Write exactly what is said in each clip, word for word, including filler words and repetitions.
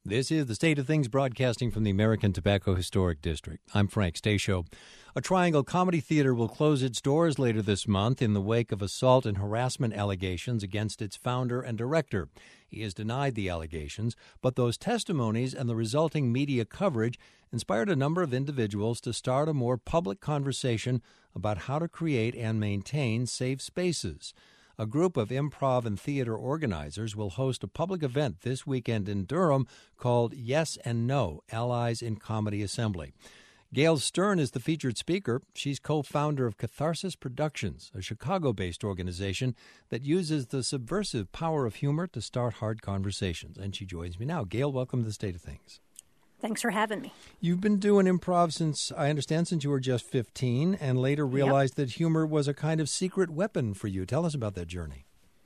This is the State of Things broadcasting from the American Tobacco Historic District. I'm Frank Stasio. A Triangle Comedy Theater will close its doors later this month in the wake of assault and harassment allegations against its founder and director. He has denied the allegations, but those testimonies and the resulting media coverage inspired a number of individuals to start a more public conversation about how to create and maintain safe spaces. A group of improv and theater organizers will host a public event this weekend in Durham called Yes and No, Allies in Comedy Assembly. Gail Stern is the featured speaker. She's co-founder of Catharsis Productions, a Chicago-based organization that uses the subversive power of humor to start hard conversations. And she joins me now. Gail, welcome to the State of Things. Thanks for having me. You've been doing improv since, I understand, since you were just fifteen, and later realized yep. that humor was a kind of secret weapon for you. Tell us about that journey.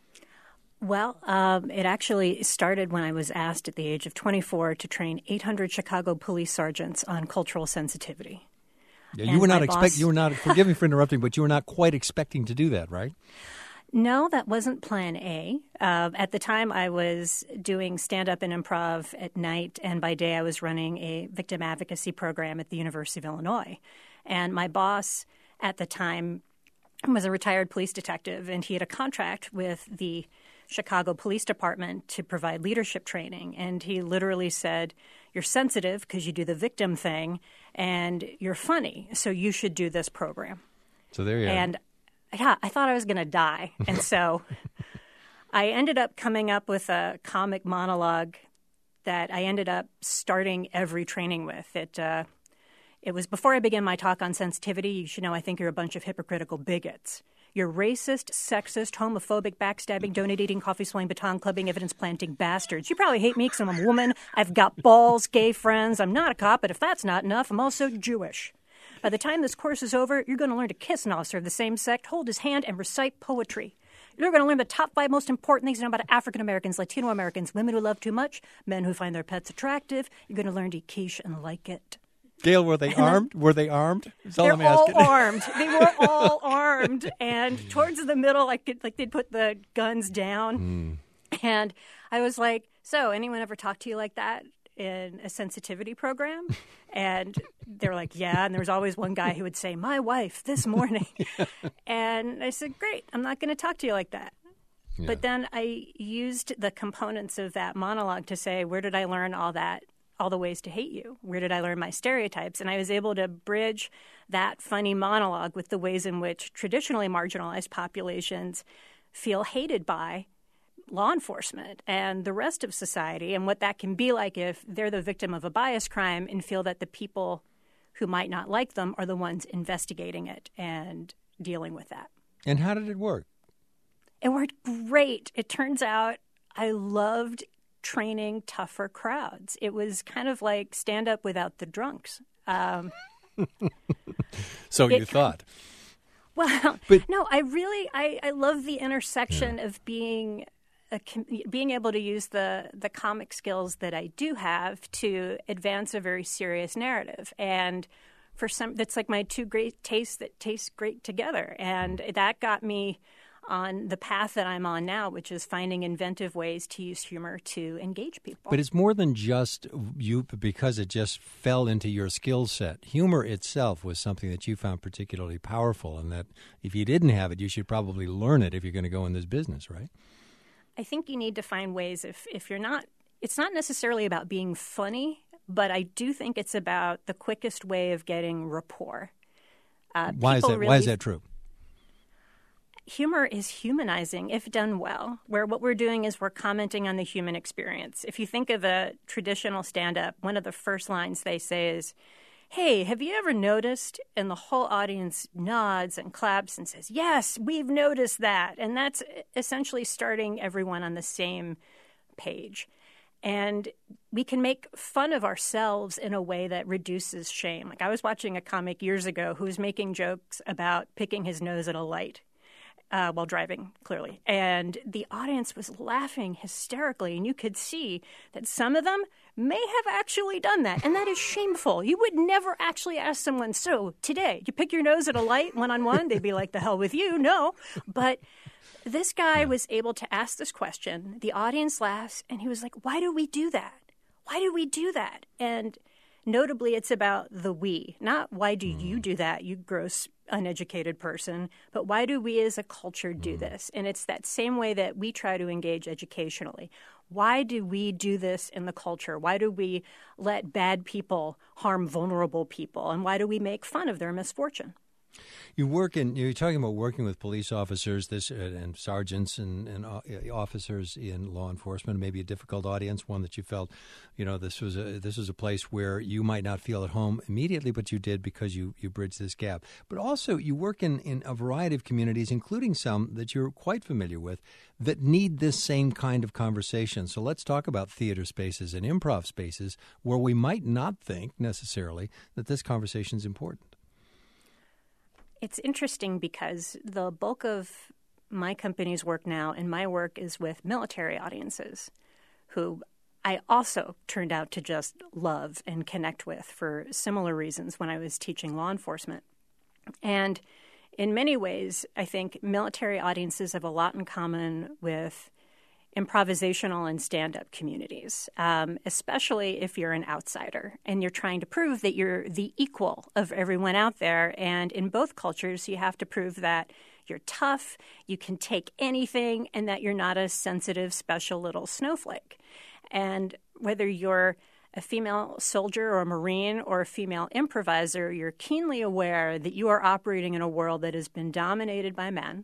Well, um, it actually started when I was asked at the age of twenty-four to train eight hundred Chicago police sergeants on cultural sensitivity. Yeah, you and were not expect. You were not. Forgive me for interrupting, but you were not quite expecting to do that, right? No, that wasn't plan A. Uh, at the time, I was doing stand-up and improv at night, and by day I was running a victim advocacy program at the University of Illinois. And my boss at the time was a retired police detective, and he had a contract with the Chicago Police Department to provide leadership training. And he literally said, you're sensitive because you do the victim thing, and you're funny, so you should do this program. So there you are. And yeah, I thought I was going to die. And so I ended up coming up with a comic monologue that I ended up starting every training with. It uh, it was before I began my talk on sensitivity. You should know I think you're a bunch of hypocritical bigots. You're racist, sexist, homophobic, backstabbing, donut-eating, coffee-swallowing, baton-clubbing, evidence-planting bastards. You probably hate me because I'm a woman. I've got balls, gay friends. I'm not a cop, but if that's not enough, I'm also Jewish. By the time this course is over, you're going to learn to kiss an officer of the same sex, hold his hand, and recite poetry. You're going to learn the top five most important things to know about African Americans, Latino Americans, women who love too much, men who find their pets attractive. You're going to learn to quiche and like it. Gail, were they armed? Were they armed? That's all They're I'm asking. all armed. They were all armed. And towards the middle, like, like they'd put the guns down. Mm. And I was like, so anyone ever talk to you like that in a sensitivity program? And they were like, yeah. And there was always one guy who would say, my wife this morning. And I said, great, I'm not going to talk to you like that. Yeah. But then I used the components of that monologue to say, where did I learn all that, all the ways to hate you? Where did I learn my stereotypes? And I was able to bridge that funny monologue with the ways in which traditionally marginalized populations feel hated by law enforcement and the rest of society, and what that can be like if they're the victim of a bias crime and feel that the people who might not like them are the ones investigating it and dealing with that. And how did it work? It worked great. It turns out I loved training tougher crowds. It was kind of like stand-up without the drunks. Um, so it, you thought. Well, but, no, I really, I, I love the intersection yeah. of being A, being able to use the, the comic skills that I do have to advance a very serious narrative. And for some, that's like my two great tastes that taste great together. And that got me on the path that I'm on now, which is finding inventive ways to use humor to engage people. But it's more than just you, because it just fell into your skill set. Humor itself was something that you found particularly powerful, and that if you didn't have it, you should probably learn it if you're going to go in this business, right? I think you need to find ways, if, if you're not, it's not necessarily about being funny, but I do think it's about the quickest way of getting rapport. Uh, why is that? Really, why is that true? Humor is humanizing if done well, where what we're doing is we're commenting on the human experience. If you think of a traditional stand-up, one of the first lines they say is, hey, have you ever noticed? And the whole audience nods and claps and says, yes, we've noticed that. And that's essentially starting everyone on the same page. And we can make fun of ourselves in a way that reduces shame. Like I was watching a comic years ago who was making jokes about picking his nose at a light uh, while driving, clearly. And the audience was laughing hysterically. And you could see that some of them may have actually done that. And that is shameful. You would never actually ask someone, so today, you pick your nose at a light one-on-one? They'd be like, the hell with you. No. But this guy was able to ask this question. The audience laughs. And he was like, why do we do that? why do we do that? And notably, it's about the we, not why do mm. you do that, you gross, uneducated person, but why do we as a culture do mm. this? And it's that same way that we try to engage educationally. Why do we do this in the culture? Why do we let bad people harm vulnerable people? And why do we make fun of their misfortune? You work in, you're talking about working with police officers this uh, and sergeants and, and uh, officers in law enforcement, maybe a difficult audience, one that you felt, you know, this was a, this was a place where you might not feel at home immediately, but you did because you, you bridged this gap. But also you work in, in a variety of communities, including some that you're quite familiar with, that need this same kind of conversation. So let's talk about theater spaces and improv spaces where we might not think necessarily that this conversation is important. It's interesting because the bulk of my company's work now and my work is with military audiences who I also turned out to just love and connect with for similar reasons when I was teaching law enforcement. And in many ways, I think military audiences have a lot in common with improvisational and stand-up communities, um, especially if you're an outsider and you're trying to prove that you're the equal of everyone out there. And in both cultures, you have to prove that you're tough, you can take anything, and that you're not a sensitive, special little snowflake. And whether you're a female soldier or a Marine or a female improviser, you're keenly aware that you are operating in a world that has been dominated by men,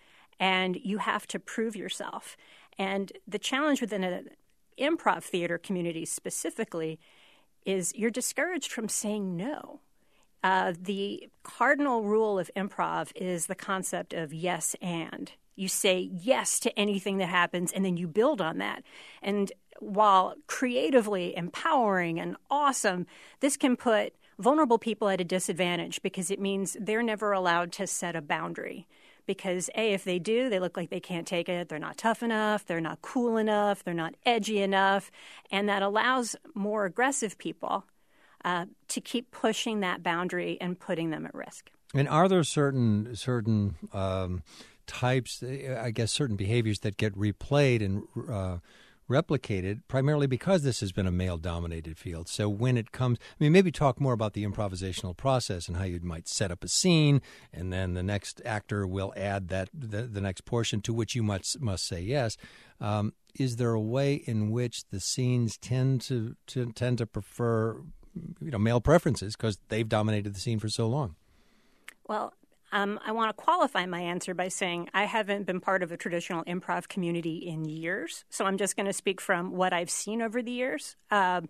and you have to prove yourself. And the challenge within an improv theater community specifically is you're discouraged from saying no. Uh, the cardinal rule of improv is the concept of yes and. You say yes to anything that happens, and then you build on that. And while creatively empowering and awesome, this can put vulnerable people at a disadvantage because it means they're never allowed to set a boundary. Because, A, if they do, they look like they can't take it. They're not tough enough. They're not cool enough. They're not edgy enough. And that allows more aggressive people uh, to keep pushing that boundary and putting them at risk. And are there certain certain um, types, I guess, certain behaviors that get replayed and uh, replicated primarily because this has been a male-dominated field? So when it comes, I mean, maybe talk more about the improvisational process and how you might set up a scene, and then the next actor will add that the, the next portion to which you must must say yes. Um, is there a way in which the scenes tend to, to tend to prefer, you know, male preferences because they've dominated the scene for so long? Well, Um, I want to qualify my answer by saying I haven't been part of a traditional improv community in years, so I'm just going to speak from what I've seen over the years. Um,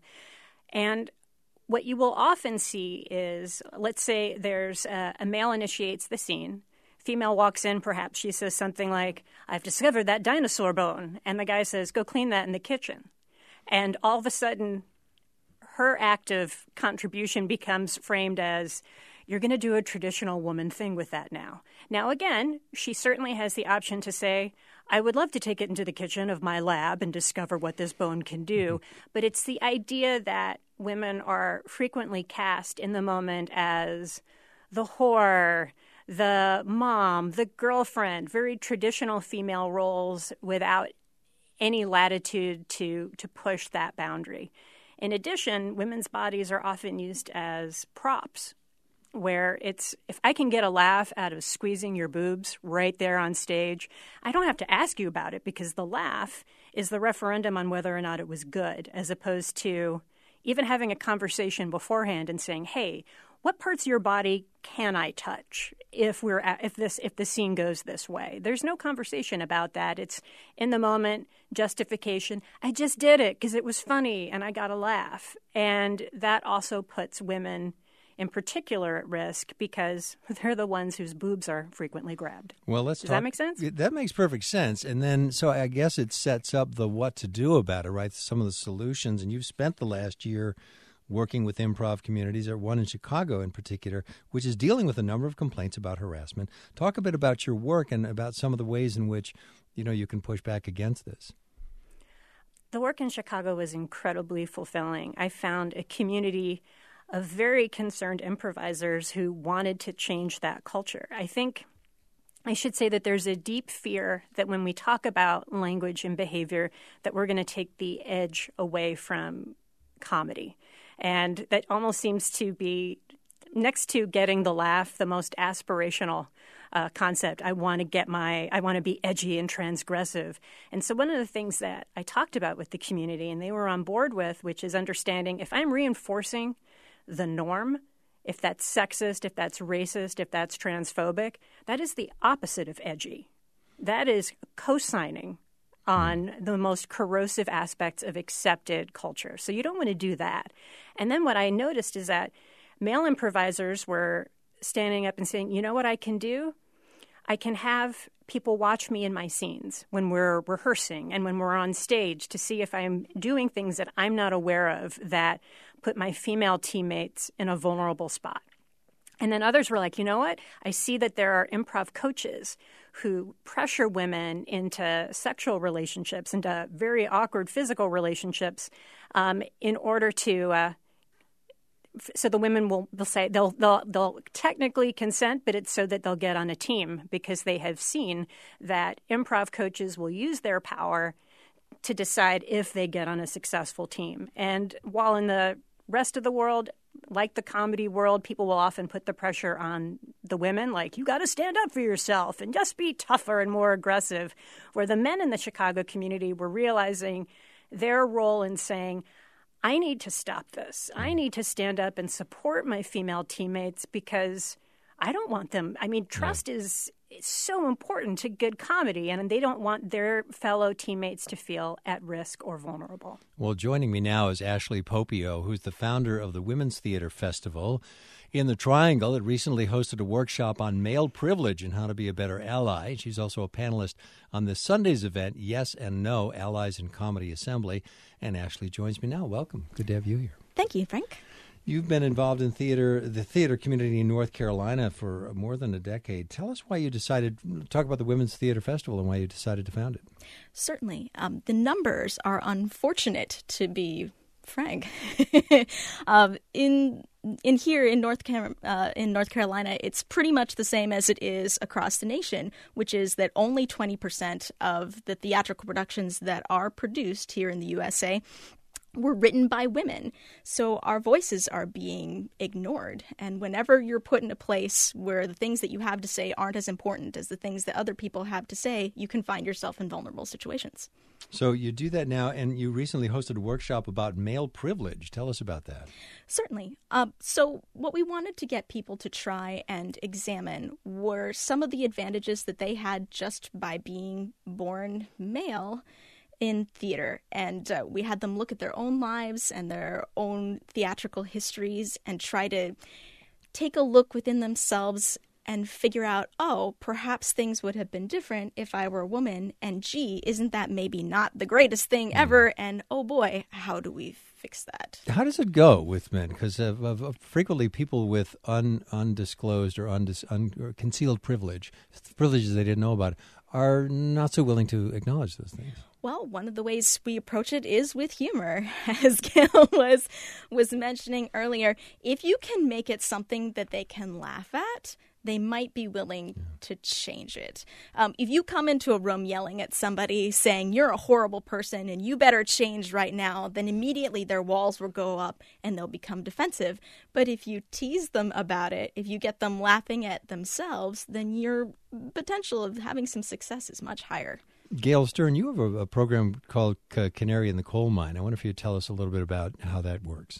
and what you will often see is, let's say there's a, a male initiates the scene, female walks in, perhaps she says something like, "I've discovered that dinosaur bone," and the guy says, "Go clean that in the kitchen." And all of a sudden, her active contribution becomes framed as, you're going to do a traditional woman thing with that now. Now, again, she certainly has the option to say, I would love to take it into the kitchen of my lab and discover what this bone can do. But it's the idea that women are frequently cast in the moment as the whore, the mom, the girlfriend, very traditional female roles without any latitude to, to push that boundary. In addition, women's bodies are often used as props, where it's, if I can get a laugh out of squeezing your boobs right there on stage, I don't have to ask you about it because the laugh is the referendum on whether or not it was good, as opposed to even having a conversation beforehand and saying, hey, what parts of your body can I touch if we're at, if this if the scene goes this way? There's no conversation about that. It's in the moment justification. I just did it because it was funny and I got a laugh. And that also puts women in particular at risk because they're the ones whose boobs are frequently grabbed. Well, let's Does talk, that make sense? That makes perfect sense. And then, so I guess it sets up the what to do about it, right? Some of the solutions. And you've spent the last year working with improv communities, or one in Chicago in particular, which is dealing with a number of complaints about harassment. Talk a bit about your work and about some of the ways in which, you know, you can push back against this. The work in Chicago was incredibly fulfilling. I found a community of very concerned improvisers who wanted to change that culture. I think I should say that there's a deep fear that when we talk about language and behavior, that we're going to take the edge away from comedy. And that almost seems to be, next to getting the laugh, the most aspirational uh, concept. I want to get my, I want to be edgy and transgressive. And so one of the things that I talked about with the community and they were on board with, which is understanding if I'm reinforcing the norm, if that's sexist, if that's racist, if that's transphobic, that is the opposite of edgy. That is co-signing on the most corrosive aspects of accepted culture. So you don't want to do that. And then what I noticed is that male improvisers were standing up and saying, you know what I can do? I can have people watch me in my scenes when we're rehearsing and when we're on stage to see if I'm doing things that I'm not aware of that put my female teammates in a vulnerable spot. And then others were like, you know what? I see that there are improv coaches who pressure women into sexual relationships, into very awkward physical relationships um, in order to uh, – so the women will they'll say they'll, they'll they'll technically consent, but it's so that they'll get on a team because they have seen that improv coaches will use their power to decide if they get on a successful team. And while in the rest of the world, like the comedy world, people will often put the pressure on the women, like, you got to stand up for yourself and just be tougher and more aggressive, where the men in the Chicago community were realizing their role in saying, I need to stop this. I need to stand up and support my female teammates because I don't want them. I mean, trust yeah. is, is so important to good comedy, and they don't want their fellow teammates to feel at risk or vulnerable. Well, joining me now is Ashley Popio, who's the founder of the Women's Theater Festival. In the Triangle, it recently hosted a workshop on male privilege and how to be a better ally. She's also a panelist on this Sunday's event, Yes and No, Allies in Comedy Assembly. And Ashley joins me now. Welcome. Good to have you here. Thank you, Frank. You've been involved in theater, the theater community in North Carolina for more than a decade. Tell us why you decided, talk about the Women's Theater Festival and why you decided to found it. Certainly. Um, the numbers are unfortunate, to be frank. um, in in here in North Car- uh, in North Carolina, it's pretty much the same as it is across the nation, which is that only twenty percent of the theatrical productions that are produced here in the U S A were written by women. So our voices are being ignored. And whenever you're put in a place where the things that you have to say aren't as important as the things that other people have to say, you can find yourself in vulnerable situations. So you do that now, and you recently hosted a workshop about male privilege. Tell us about that. Certainly. Uh, so what we wanted to get people to try and examine were some of the advantages that they had just by being born male in theater. And uh, we had them look at their own lives and their own theatrical histories and try to take a look within themselves and figure out, oh, perhaps things would have been different if I were a woman. And gee, isn't that maybe not the greatest thing ever? And oh boy, how do we fix that? How does it go with men? Because uh, uh, frequently people with un, undisclosed or, undis, un, or concealed privilege, privileges they didn't know about, are not so willing to acknowledge those things. Well, one of the ways we approach it is with humor, as Gail was was mentioning earlier. If you can make it something that they can laugh at, they might be willing yeah. to change it. Um, if you come into a room yelling at somebody saying, you're a horrible person and you better change right now, then immediately their walls will go up and they'll become defensive. But if you tease them about it, if you get them laughing at themselves, then your potential of having some success is much higher. Gail Stern, you have a, a program called C- Canary in the Coal Mine. I wonder if you'd tell us a little bit about how that works.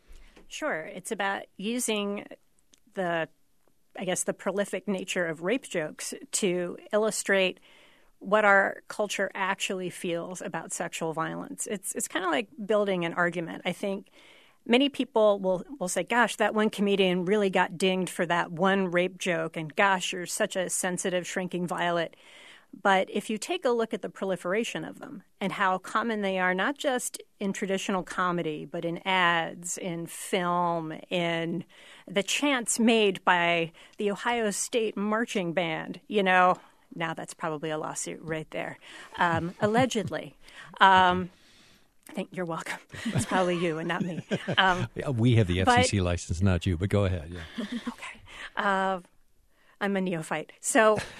Sure. It's about using the, I guess, the prolific nature of rape jokes to illustrate what our culture actually feels about sexual violence. It's it's kind of like building an argument. I think many people will, will say, gosh, that one comedian really got dinged for that one rape joke, and gosh, you're such a sensitive, shrinking violet. But if you take a look at the proliferation of them and how common they are, not just in traditional comedy, but in ads, in film, in the chants made by the Ohio State Marching Band, you know, now that's probably a lawsuit right there, um, allegedly. Um, I think you're welcome. It's probably you and not me. Um, we have the F C C but, license, not you, but go ahead. Yeah. Okay. Uh, I'm a neophyte. So...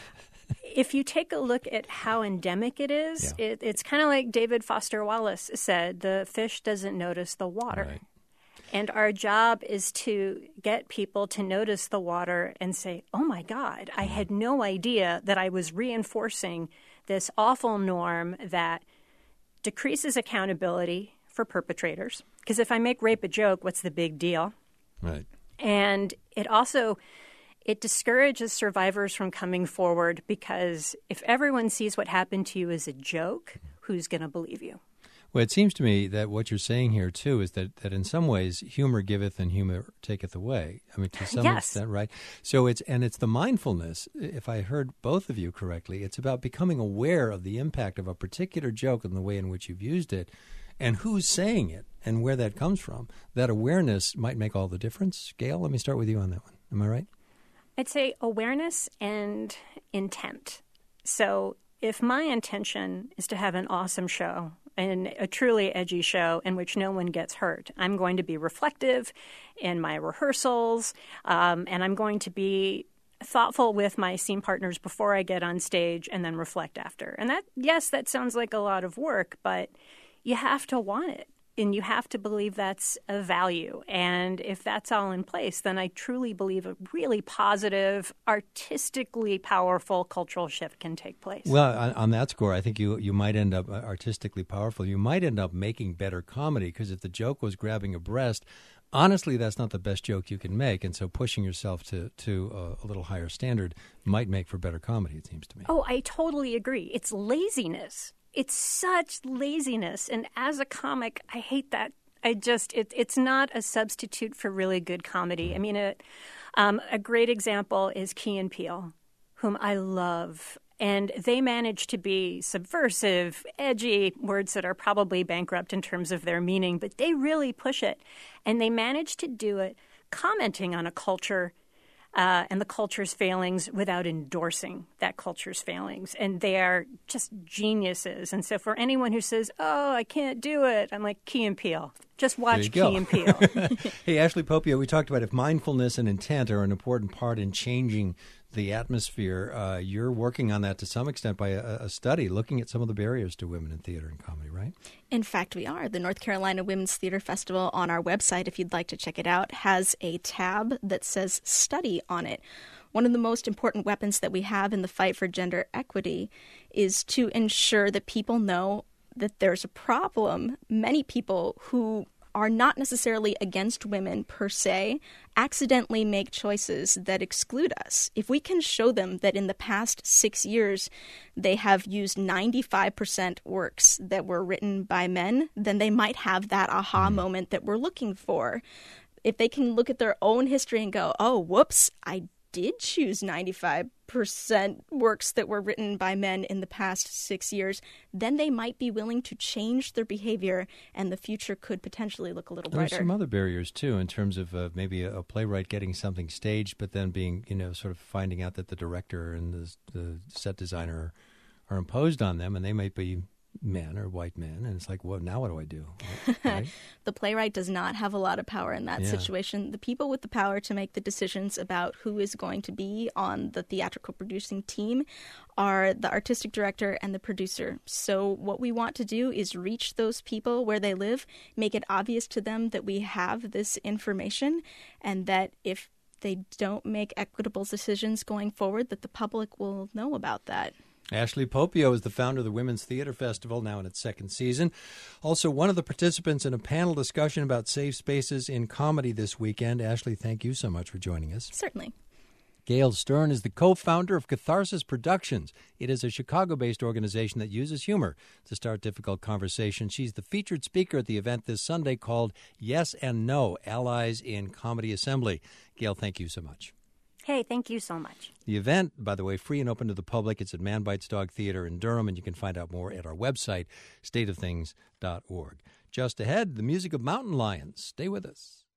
if you take a look at how endemic it is, yeah. it, it's kind of like David Foster Wallace said, the fish doesn't notice the water. Right. And our job is to get people to notice the water and say, oh, my God, I had no idea that I was reinforcing this awful norm that decreases accountability for perpetrators. Because if I make rape a joke, what's the big deal? Right. And it also, it discourages survivors from coming forward because if everyone sees what happened to you as a joke, who's going to believe you? Well, it seems to me that what you're saying here, too, is that, that in some ways humor giveth and humor taketh away. I mean, to some yes. extent, right? So it's and it's the mindfulness, if I heard both of you correctly, it's about becoming aware of the impact of a particular joke and the way in which you've used it and who's saying it and where that comes from. That awareness might make all the difference. Gail, let me start with you on that one. Am I right? I'd say awareness and intent. So if my intention is to have an awesome show, and a truly edgy show in which no one gets hurt, I'm going to be reflective in my rehearsals, um, and I'm going to be thoughtful with my scene partners before I get on stage and then reflect after. And that, yes, that sounds like a lot of work, but you have to want it. And you have to believe that's a value. And if that's all in place, then I truly believe a really positive, artistically powerful cultural shift can take place. Well, on, on that score, I think you, you might end up artistically powerful. You might end up making better comedy because if the joke was grabbing a breast, honestly, that's not the best joke you can make. And so pushing yourself to, to a, a little higher standard might make for better comedy, it seems to me. Oh, I totally agree. It's laziness. It's such laziness. And as a comic, I hate that. I just, it, it's not a substitute for really good comedy. I mean, a, um, a great example is Key and Peele, whom I love. And they manage to be subversive, edgy, words that are probably bankrupt in terms of their meaning, but they really push it. And they manage to do it commenting on a culture Uh, and the culture's failings without endorsing that culture's failings. And they are just geniuses. And so for anyone who says, oh, I can't do it, I'm like, Key and Peele. Just watch Key and Peele. Hey, Ashley Popio, we talked about if mindfulness and intent are an important part in changing the atmosphere. Uh, you're working on that to some extent by a, a study looking at some of the barriers to women in theater and comedy, right? In fact, we are. The North Carolina Women's Theater Festival on our website, if you'd like to check it out, has a tab that says study on it. One of the most important weapons that we have in the fight for gender equity is to ensure that people know that there's a problem. Many people who are not necessarily against women per se, accidentally make choices that exclude us. If we can show them that in the past six years they have used ninety-five percent works that were written by men, then they might have that aha mm. moment that we're looking for. If they can look at their own history and go, oh, whoops, I did choose ninety-five percent works that were written by men in the past six years, then they might be willing to change their behavior and the future could potentially look a little brighter. There's some other barriers, too, in terms of uh, maybe a, a playwright getting something staged, but then being, you know, sort of finding out that the director and the, the set designer are imposed on them and they might be men or white men, and it's like, well, now what do I do? Right? The playwright does not have a lot of power in that yeah. situation. The people with the power to make the decisions about who is going to be on the theatrical producing team are the artistic director and the producer. So what we want to do is reach those people where they live, make it obvious to them that we have this information, and that if they don't make equitable decisions going forward, that the public will know about that. Ashley Popio is the founder of the Women's Theater Festival, now in its second season. Also, one of the participants in a panel discussion about safe spaces in comedy this weekend. Ashley, thank you so much for joining us. Certainly. Gail Stern is the co-founder of Catharsis Productions. It is a Chicago-based organization that uses humor to start difficult conversations. She's the featured speaker at the event this Sunday called Yes and No, Allies in Comedy Assembly. Gail, thank you so much. Hey, thank you so much. The event, by the way, free and open to the public. It's at Man Bites Dog Theater in Durham, and you can find out more at our website, state of things dot org. Just ahead, the music of mountain lions. Stay with us.